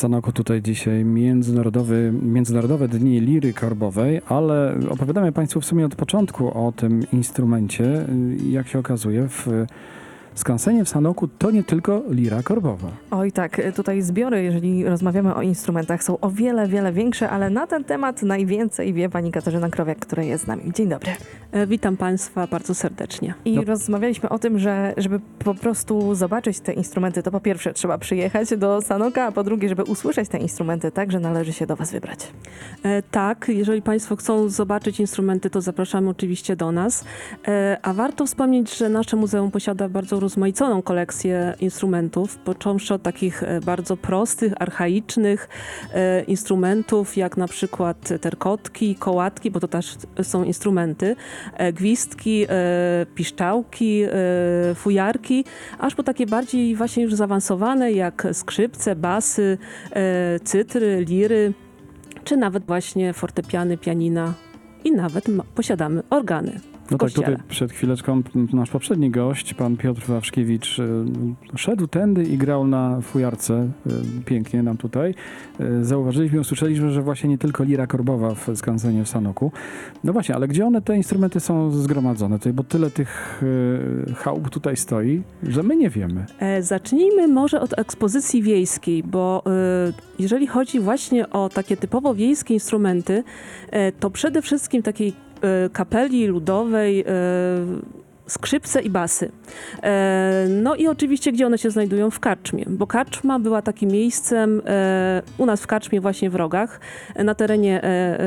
Sanoku tutaj dzisiaj Międzynarodowe Dni Liry Korbowej, ale opowiadamy Państwu w sumie od początku o tym instrumencie. Jak się okazuje, w skansenie w Sanoku to nie tylko lira korbowa. Oj tak, tutaj zbiory, jeżeli rozmawiamy o instrumentach, są o wiele, wiele większe, ale na ten temat najwięcej wie pani Katarzyna Krowiak, która jest z nami. Dzień dobry. Witam Państwa bardzo serdecznie. I rozmawialiśmy o tym, że żeby po prostu zobaczyć te instrumenty, to po pierwsze trzeba przyjechać do Sanoka, a po drugie, żeby usłyszeć te instrumenty, także należy się do Was wybrać. Tak, jeżeli Państwo chcą zobaczyć instrumenty, to zapraszamy oczywiście do nas. A warto wspomnieć, że nasze muzeum posiada bardzo rozmaiconą kolekcję instrumentów, począwszy od takich bardzo prostych, archaicznych instrumentów, jak na przykład terkotki, kołatki, bo to też są instrumenty, gwizdki, piszczałki, fujarki, aż po takie bardziej właśnie już zaawansowane, jak skrzypce, basy, cytry, liry, czy nawet właśnie fortepiany, pianina i nawet posiadamy organy. No tak, tutaj przed chwileczką nasz poprzedni gość, pan Piotr Wawrzkiewicz, szedł tędy i grał na fujarce. Pięknie nam tutaj. Zauważyliśmy, usłyszeliśmy, że właśnie nie tylko lira korbowa w skansenie w Sanoku. No właśnie, ale gdzie te instrumenty są zgromadzone? Tutaj, bo tyle tych chałup tutaj stoi, że my nie wiemy. Zacznijmy może od ekspozycji wiejskiej, bo jeżeli chodzi właśnie o takie typowo wiejskie instrumenty, to przede wszystkim takiej kapeli ludowej, skrzypce i basy. No i oczywiście, gdzie one się znajdują? W karczmie, bo karczma była takim miejscem, u nas w karczmie właśnie w Rogach, na terenie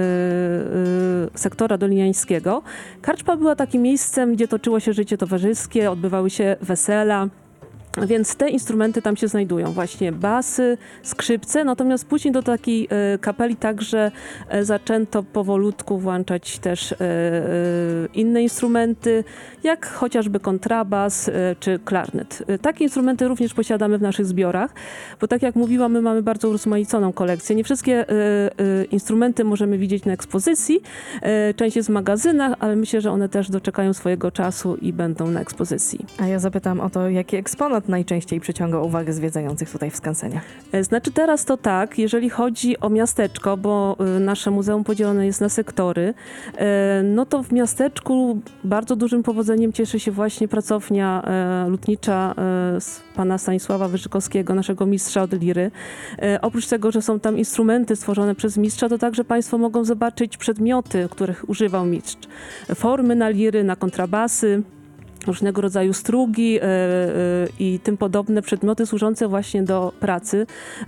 sektora doliniańskiego. Karczma była takim miejscem, gdzie toczyło się życie towarzyskie, odbywały się wesela. Więc te instrumenty tam się znajdują, właśnie basy, skrzypce, natomiast później do takiej kapeli także zaczęto powolutku włączać też inne instrumenty, jak chociażby kontrabas czy klarnet. Takie instrumenty również posiadamy w naszych zbiorach, bo tak jak mówiłam, my mamy bardzo rozmaiconą kolekcję. Nie wszystkie instrumenty możemy widzieć na ekspozycji, część jest w magazynach, ale myślę, że one też doczekają swojego czasu i będą na ekspozycji. A ja zapytam o to, jaki eksponat najczęściej przyciąga uwagę zwiedzających tutaj w skansenie? Znaczy teraz to tak, jeżeli chodzi o miasteczko, bo nasze muzeum podzielone jest na sektory, no to w miasteczku bardzo dużym powodzeniem cieszy się właśnie pracownia lutnicza pana Stanisława Wyżykowskiego, naszego mistrza od liry. Oprócz tego, że są tam instrumenty stworzone przez mistrza, to także Państwo mogą zobaczyć przedmioty, których używał mistrz. Formy na liry, na kontrabasy, różnego rodzaju strugi i tym podobne przedmioty służące właśnie do pracy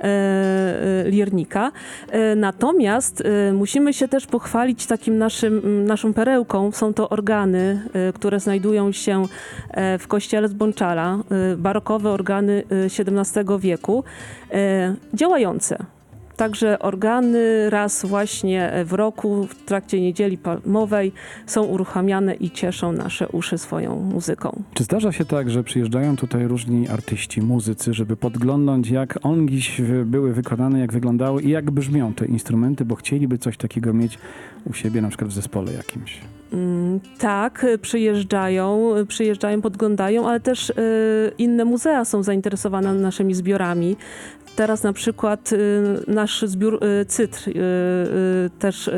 lirnika. Natomiast musimy się też pochwalić takim naszą perełką. Są to organy, które znajdują się w kościele z Bączala, barokowe organy XVII wieku, działające. Także organy raz właśnie w roku, w trakcie niedzieli palmowej są uruchamiane i cieszą nasze uszy swoją muzyką. Czy zdarza się tak, że przyjeżdżają tutaj różni artyści, muzycy, żeby podglądnąć, jak ongiś były wykonane, jak wyglądały i jak brzmią te instrumenty, bo chcieliby coś takiego mieć u siebie, na przykład w zespole jakimś? Tak, przyjeżdżają, podglądają, ale też inne muzea są zainteresowane naszymi zbiorami. Teraz na przykład nasz zbiór cytr też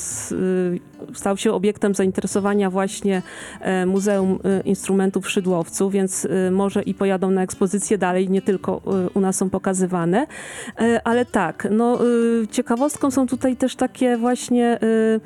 stał się obiektem zainteresowania właśnie Muzeum Instrumentów Szydłowców, więc może i pojadą na ekspozycję dalej, nie tylko u nas są pokazywane. Ale tak, no, ciekawostką są tutaj też takie właśnie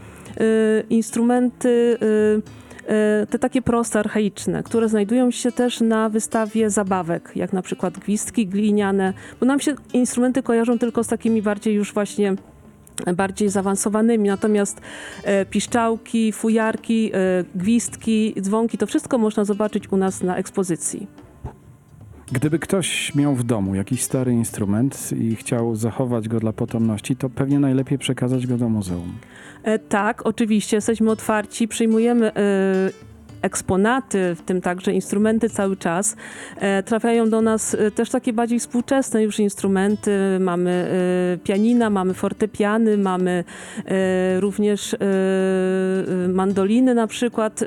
instrumenty, te takie proste, archaiczne, które znajdują się też na wystawie zabawek, jak na przykład gwizdki gliniane, bo nam się instrumenty kojarzą tylko z takimi bardziej już właśnie bardziej zaawansowanymi, natomiast piszczałki, fujarki, gwizdki, dzwonki, to wszystko można zobaczyć u nas na ekspozycji. Gdyby ktoś miał w domu jakiś stary instrument i chciał zachować go dla potomności, to pewnie najlepiej przekazać go do muzeum. Tak, oczywiście, jesteśmy otwarci, przyjmujemy eksponaty, w tym także instrumenty cały czas. Trafiają do nas też takie bardziej współczesne już instrumenty. Mamy pianina, mamy fortepiany, mamy również mandoliny na przykład,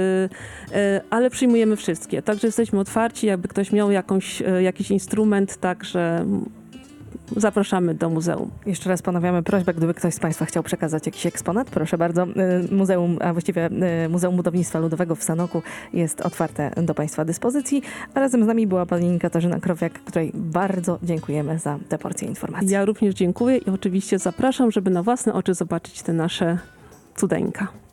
ale przyjmujemy wszystkie. Także jesteśmy otwarci, jakby ktoś miał jakiś instrument, także zapraszamy do muzeum. Jeszcze raz ponawiamy prośbę, gdyby ktoś z Państwa chciał przekazać jakiś eksponat, proszę bardzo. Muzeum, a właściwie Muzeum Budownictwa Ludowego w Sanoku jest otwarte do Państwa dyspozycji. A razem z nami była pani Katarzyna Krowiak, której bardzo dziękujemy za tę porcję informacji. Ja również dziękuję i oczywiście zapraszam, żeby na własne oczy zobaczyć te nasze cudeńka.